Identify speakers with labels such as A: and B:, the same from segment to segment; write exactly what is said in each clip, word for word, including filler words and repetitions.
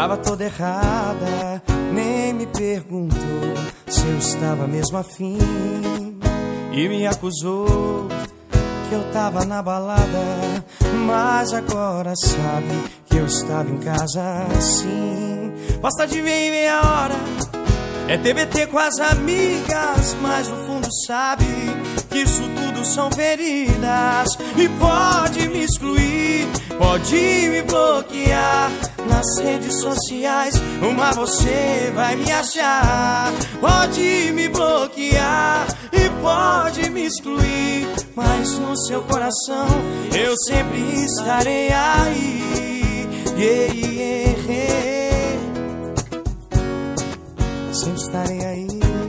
A: Tava toda errada, nem me perguntou se eu estava mesmo afim. E me acusou que eu tava na balada, mas agora sabe que eu estava em casa sim. Basta de meia em meia hora, é T B T com as amigas, mas no fundo sabe que isso tudo são feridas. E pode me excluir, pode me bloquear nas redes sociais, uma você vai me achar. Pode me bloquear e pode me excluir, mas no seu coração eu sempre estarei aí. Yeah, yeah, yeah. Sempre estarei aí.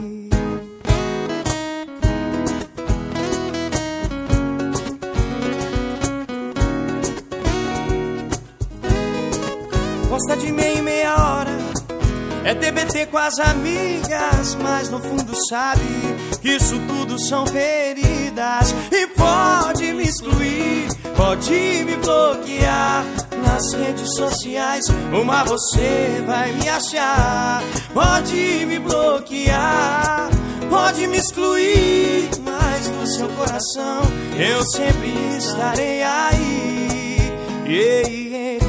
A: Gosta de meia em meia hora, é T B T com as amigas, mas no fundo sabe que isso tudo são feridas. E pode me excluir, pode me bloquear nas redes sociais, uma você vai me achar. Pode me bloquear, pode me excluir, mas no seu coração eu sempre estarei aí. Yeah, yeah.